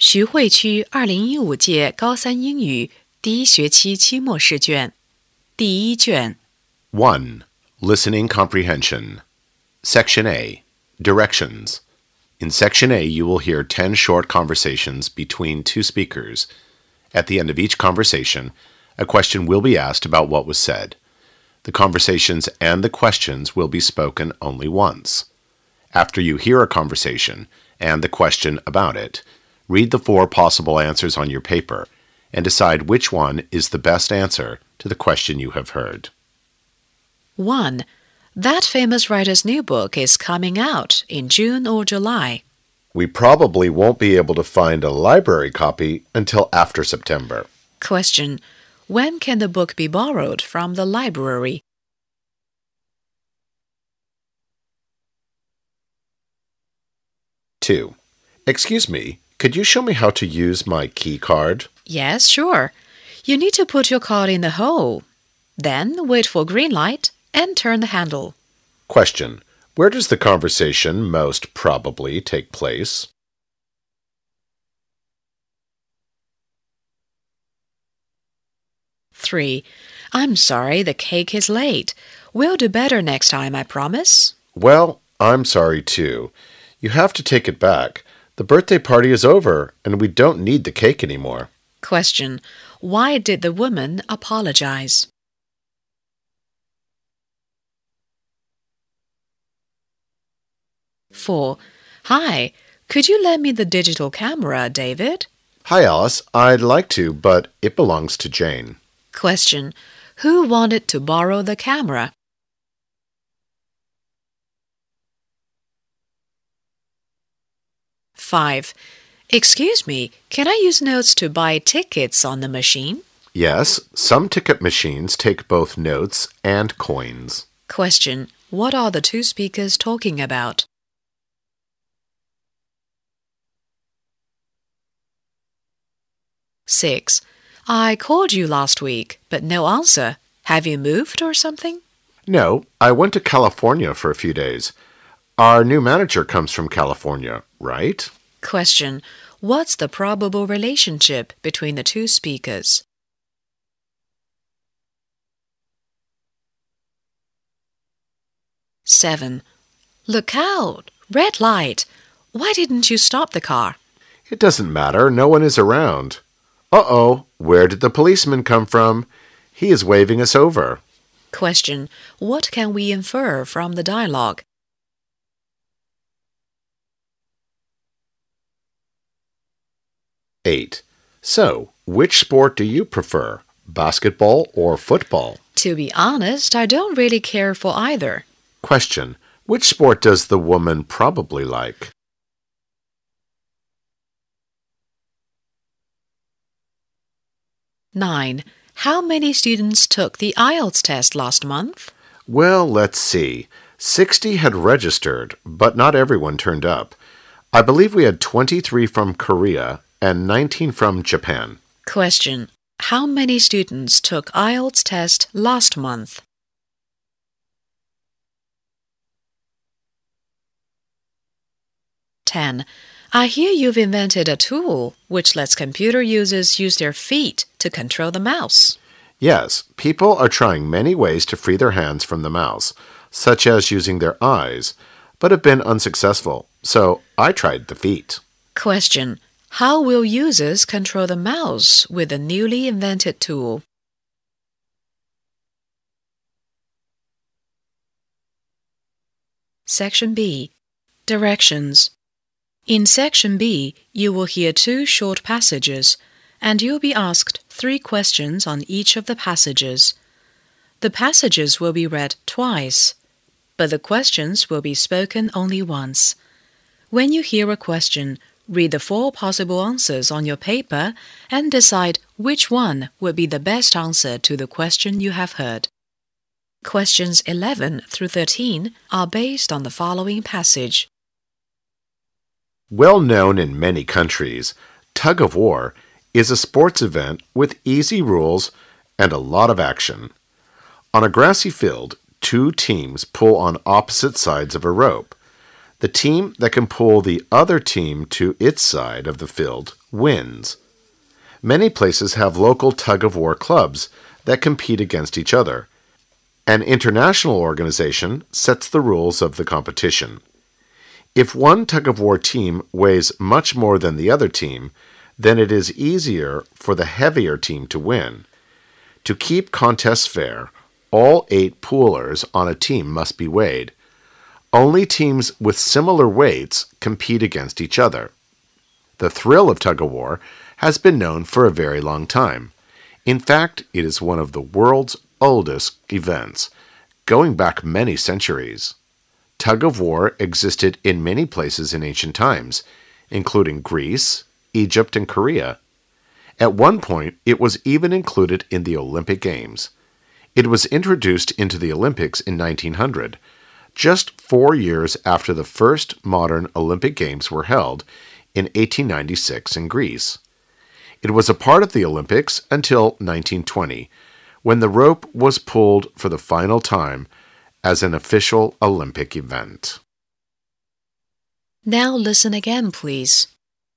徐汇区2015届高三英语第一学期期末试卷第一卷 1. Listening Comprehension. Section A. Directions. In Section A, you will hear 10 short conversations between two speakers. At the end of each conversation, a question will be asked about what was said. The conversations and the questions will be spoken only once. After you hear a conversation and the question about it, read the 4 possible answers on your paper and decide which one is the best answer to the question you have heard. 1. That famous writer's new book is coming out in June or July. We probably won't be able to find a library copy until after September. Question. When can the book be borrowed from the library? 2. Excuse me, could you show me how to use my key card? Yes, sure. You need to put your card in the hole. Then wait for green light and turn the handle. Question. Where does the conversation most probably take place? Three. I'm sorry, the cake is late. We'll do better next time, I promise. Well, I'm sorry too. You have to take it back. The birthday party is over, and we don't need the cake anymore. Question. Why did the woman apologize? 4. Hi, could you lend me the digital camera, David? Hi, Alice. I'd like to, but it belongs to Jane. Question. Who wanted to borrow the camera? 5. Excuse me, can I use notes to buy tickets on the machine? Yes, some ticket machines take both notes and coins. Question. What are the two speakers talking about? 6. I called you last week, but no answer. Have you moved or something? No, I went to California for a few days. Our new manager comes from California, right? Question. What's the probable relationship between the two speakers? 7. Look out! Red light! Why didn't you stop the car? It doesn't matter. No one is around. Uh-oh, where did the policeman come from? He is waving us over. Question. What can we infer from the dialogue? 8. So, which sport do you prefer, basketball or football? To be honest, I don't really care for either. Question. Which sport does the woman probably like? 9. How many students took the IELTS test last month? Well, let's see. 60 had registered, but not everyone turned up. I believe we had 23 from Korea and 19 from Japan. Question. How many students took IELTS test last month? 10. I hear you've invented a tool which lets computer users use their feet to control the mouse. Yes, people are trying many ways to free their hands from the mouse, such as using their eyes, but have been unsuccessful, so I tried the feet. Question. How will users control the mouse with the newly invented tool? Section B. Directions. In Section B, you will hear 2 short passages, and you'll be asked 3 questions on each of the passages. The passages will be read twice, but the questions will be spoken only once. When you hear a question, read the 4 possible answers on your paper and decide which one would be the best answer to the question you have heard. Questions 11 through 13 are based on the following passage. Well known in many countries, tug of war is a sports event with easy rules and a lot of action. On a grassy field, 2 teams pull on opposite sides of a rope. The team that can pull the other team to its side of the field wins. Many places have local tug-of-war clubs that compete against each other. An international organization sets the rules of the competition. If one tug-of-war team weighs much more than the other team, then it is easier for the heavier team to win. To keep contests fair, all 8 poolers on a team must be weighed. Only teams with similar weights compete against each other. The thrill of tug-of-war has been known for a very long time. In fact, it is one of the world's oldest events, going back many centuries. Tug-of-war existed in many places in ancient times, including Greece, Egypt, and Korea. At one point, it was even included in the Olympic Games. It was introduced into the Olympics in 1900, just 4 years after the first modern Olympic Games were held in 1896 in Greece. It was a part of the Olympics until 1920, when the rope was pulled for the final time as an official Olympic event. Now listen again, please.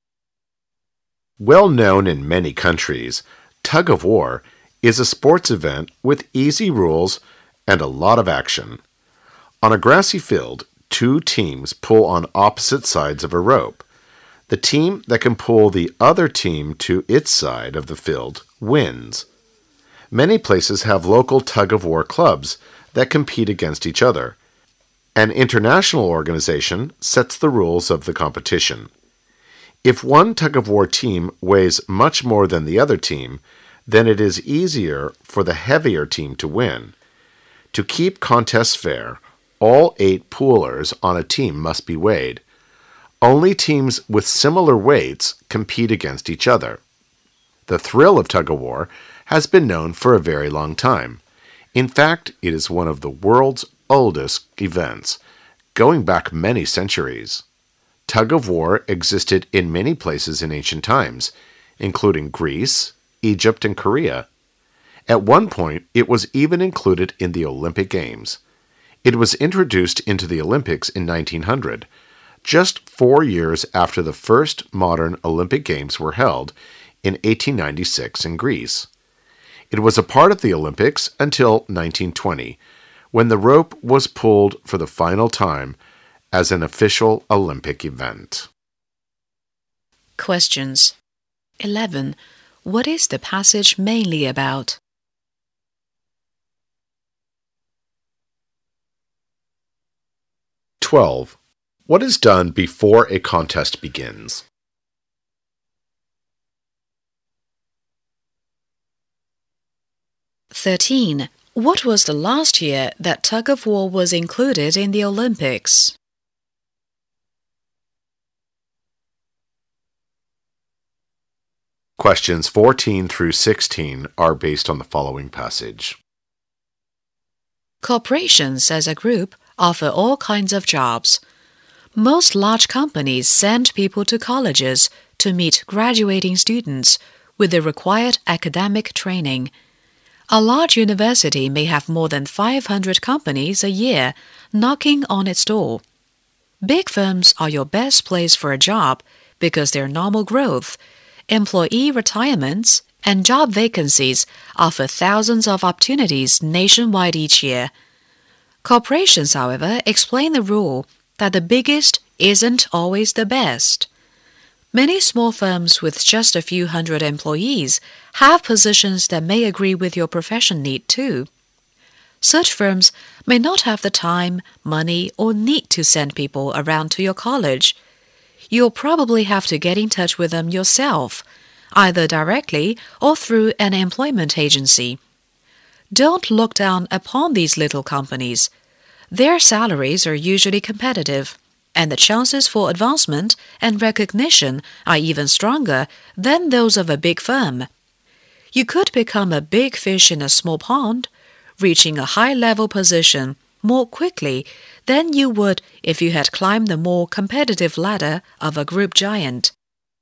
Well known in many countries, tug-of-war is a sports event with easy rules and a lot of action. On a grassy field, 2 teams pull on opposite sides of a rope. The team that can pull the other team to its side of the field wins. Many places have local tug-of-war clubs that compete against each other. An international organization sets the rules of the competition. If one tug-of-war team weighs much more than the other team, then it is easier for the heavier team to win. To keep contests fair, all 8 poolers on a team must be weighed. Only teams with similar weights compete against each other. The thrill of tug-of-war has been known for a very long time. In fact, it is one of the world's oldest events, going back many centuries. Tug-of-war existed in many places in ancient times, including Greece, Egypt, and Korea. At one point, it was even included in the Olympic Games. It was introduced into the Olympics in 1900, just 4 years after the first modern Olympic Games were held in 1896 in Greece. It was a part of the Olympics until 1920, when the rope was pulled for the final time as an official Olympic event. Questions. 11. What is the passage mainly about? 12. What is done before a contest begins? 13. What was the last year that tug-of-war was included in the Olympics? Questions 14 through 16 are based on the following passage. Corporations as a group offer all kinds of jobs. Most large companies send people to colleges to meet graduating students with the required academic training. A large university may have more than 500 companies a year knocking on its door. Big firms are your best place for a job because their normal growth, employee retirements, and job vacancies offer thousands of opportunities nationwide each year. Corporations, however, explain the rule that the biggest isn't always the best. Many small firms with just a few hundred employees have positions that may agree with your profession need too. Such firms may not have the time, money, or need to send people around to your college. You'll probably have to get in touch with them yourself, either directly or through an employment agency. Don't look down upon these little companies. Their salaries are usually competitive, and the chances for advancement and recognition are even stronger than those of a big firm. You could become a big fish in a small pond, reaching a high-level position more quickly than you would if you had climbed the more competitive ladder of a group giant.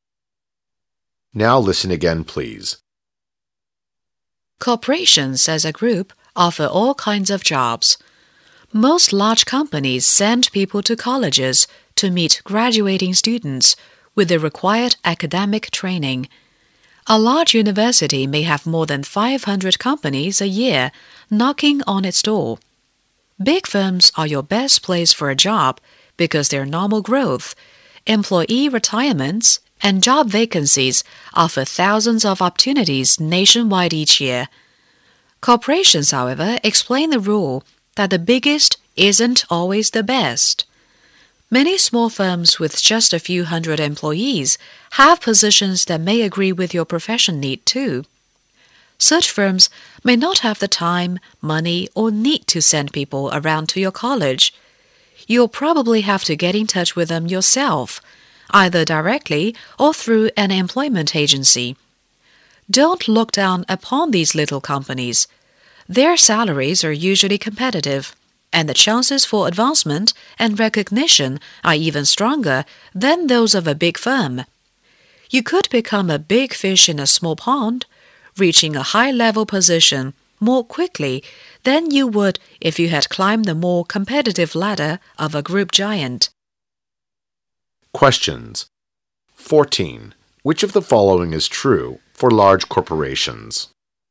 Now listen again, please. Corporations as a group offer all kinds of jobs. Most large companies send people to colleges to meet graduating students with the required academic training. A large university may have more than 500 companies a year knocking on its door. Big firms are your best place for a job because their normal growth, employee retirements, and job vacancies offer thousands of opportunities nationwide each year. Corporations, however, explain the rule that the biggest isn't always the best. Many small firms with just a few hundred employees have positions that may agree with your profession need too. Such firms may not have the time, money, or need to send people around to your college. You'll probably have to get in touch with them yourself, either directly or through an employment agency. Don't look down upon these little companies. Their salaries are usually competitive, and the chances for advancement and recognition are even stronger than those of a big firm. You could become a big fish in a small pond, reaching a high-level position more quickly than you would if you had climbed the more competitive ladder of a group giant. Questions. 14. Which of the following is true for large corporations?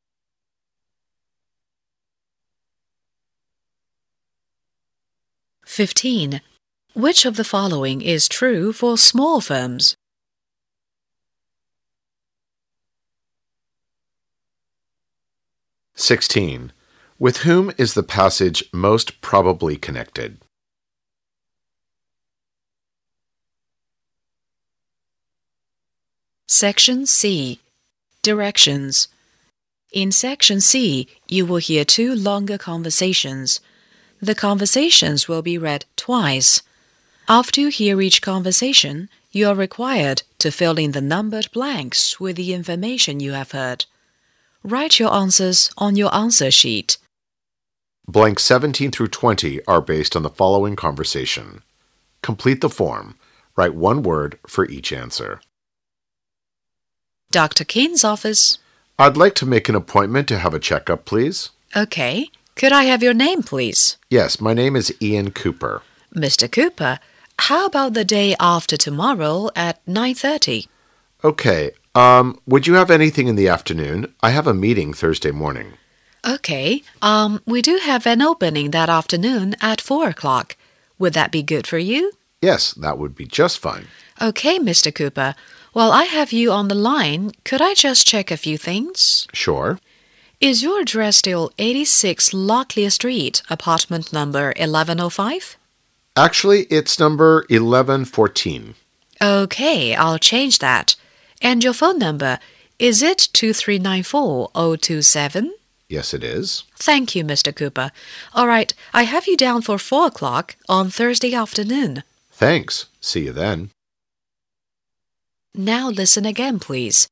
(15) Which of the following is true for small firms? (16) With whom is the passage most probably connected? Section C. Directions. In Section C, you will hear two longer conversations. The conversations will be read twice. After you hear each conversation, you are required to fill in the numbered blanks with the information you have heard. Write your answers on your answer sheet. Blanks 17 through 20 are based on the following conversation. Complete the form. Write one word for each answer. Dr. Keen's office. I'd like to make an appointment to have a checkup, please. Okay. Could I have your name, please? Yes, my name is Ian Cooper. Mr. Cooper, how about the day after tomorrow at 9:30? Okay. Would you have anything in the afternoon? I have a meeting Thursday morning. Okay. We do have an opening that afternoon at 4 o'clock. Would that be good for you? Yes, that would be just fine. Okay, Mr. Cooper. While I have you on the line, could I just check a few things? Sure. Is your address still 86 Locklear Street, apartment number 1105? Actually, it's number 1114. Okay, I'll change that. And your phone number, is it 2394-027? Yes, it is. Thank you, Mr. Cooper. All right, I have you down for 4 o'clock on Thursday afternoon. Thanks. See you then. Now listen again, please.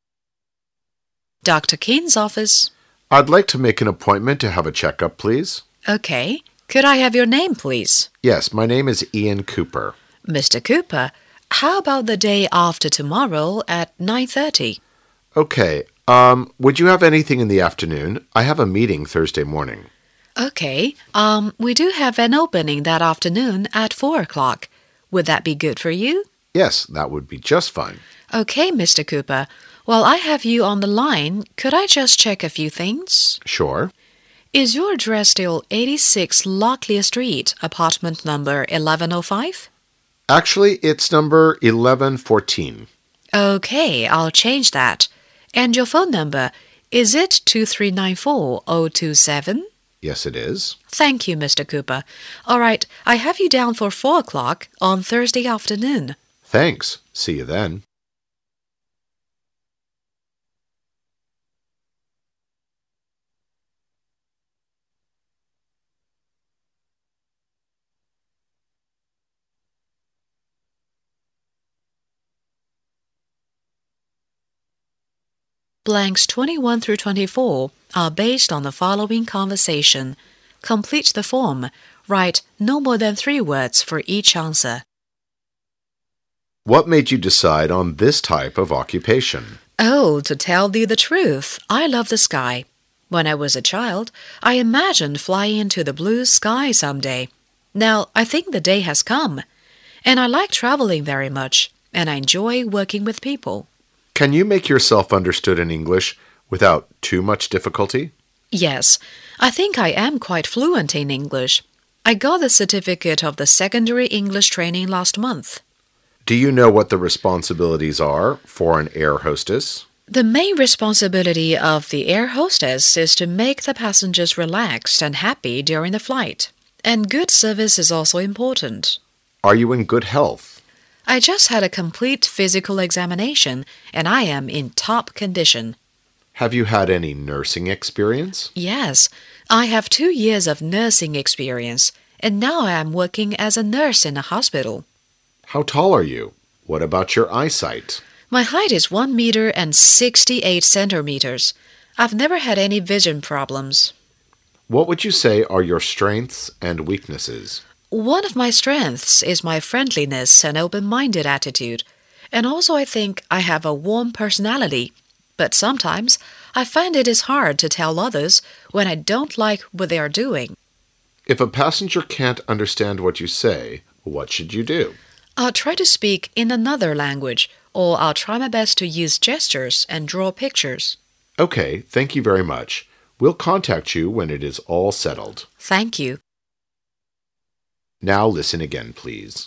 Dr. Keen's office. I'd like to make an appointment to have a checkup, please. Okay. Could I have your name, please? Yes, my name is Ian Cooper. Mr. Cooper, how about the day after tomorrow at 9:30? Okay. Would you have anything in the afternoon? I have a meeting Thursday morning. Okay. We do have an opening that afternoon at 4 o'clock. Would that be good for you? Yes, that would be just fine. Okay, Mr. Cooper. While I have you on the line, could I just check a few things? Sure. Is your address still 86 Locklear Street, apartment number 1105? Actually, it's number 1114. Okay, I'll change that. And your phone number, is it 2394-027? Yes, it is. Thank you, Mr. Cooper. All right, I have you down for 4 o'clock on Thursday afternoon. Thanks. See you then. Blanks 21 through 24 are based on the following conversation. Complete the form. Write no more than 3 words for each answer. What made you decide on this type of occupation? Oh, to tell thee the truth, I love the sky. When I was a child, I imagined flying into the blue sky someday. Now, I think the day has come. And I like traveling very much. and I enjoy working with people. Can you make yourself understood in English without too much difficulty? Yes, I think I am quite fluent in English. I got the certificate of the secondary English training last month. Do you know what the responsibilities are for an air hostess? The main responsibility of the air hostess is to make the passengers relaxed and happy during the flight. And good service is also important. Are you in good health? I just had a complete physical examination, and I am in top condition. Have you had any nursing experience? Yes, I have 2 years of nursing experience, and now I am working as a nurse in a hospital. How tall are you? What about your eyesight? My height is 1 meter and 68 centimeters. I've never had any vision problems. What would you say are your strengths and weaknesses? One of my strengths is my friendliness and open-minded attitude. And also I think I have a warm personality. But sometimes I find it is hard to tell others when I don't like what they are doing. If a passenger can't understand what you say, what should you do? I'll try to speak in another language, or I'll try my best to use gestures and draw pictures. Okay, thank you very much. We'll contact you when it is all settled. Thank you. Now listen again, please.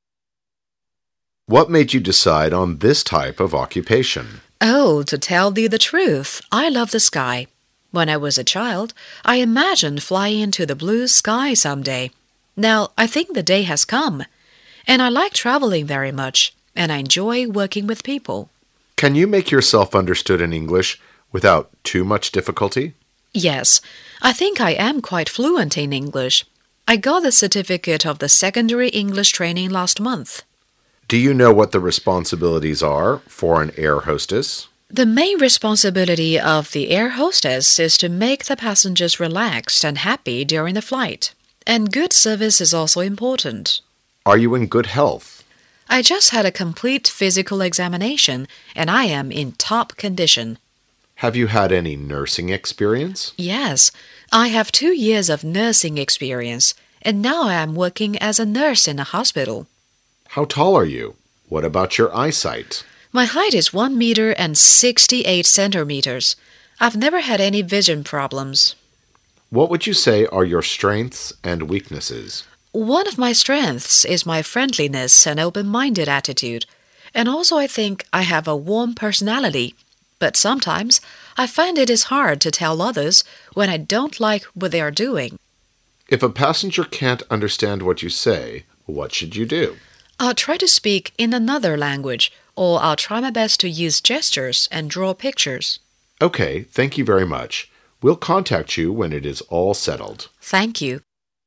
What made you decide on this type of occupation? Oh, to tell thee the truth, I love the sky. When I was a child, I imagined flying into the blue sky someday. Now, I think the day has come. And I like traveling very much, and I enjoy working with people. Can you make yourself understood in English without too much difficulty? Yes, I think I am quite fluent in English. I got the certificate of the secondary English training last month. Do you know what the responsibilities are for an air hostess? The main responsibility of the air hostess is to make the passengers relaxed and happy during the flight. And good service is also important. Are you in good health? I just had a complete physical examination, and I am in top condition. Have you had any nursing experience? Yes, I have 2 years of nursing experience, and now I am working as a nurse in a hospital. How tall are you? What about your eyesight? My height is 1 meter and 68 centimeters. I've never had any vision problems. What would you say are your strengths and weaknesses? One of my strengths is my friendliness and open-minded attitude. And also I think I have a warm personality. But sometimes I find it is hard to tell others when I don't like what they are doing. If a passenger can't understand what you say, what should you do? I'll try to speak in another language, or I'll try my best to use gestures and draw pictures. Okay, thank you very much. We'll contact you when it is all settled. Thank you.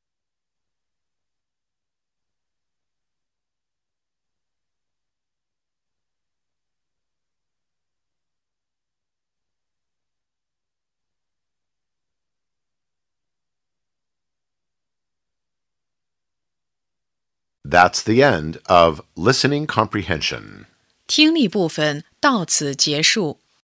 That's the end of listening comprehension. 听力部分到此结束。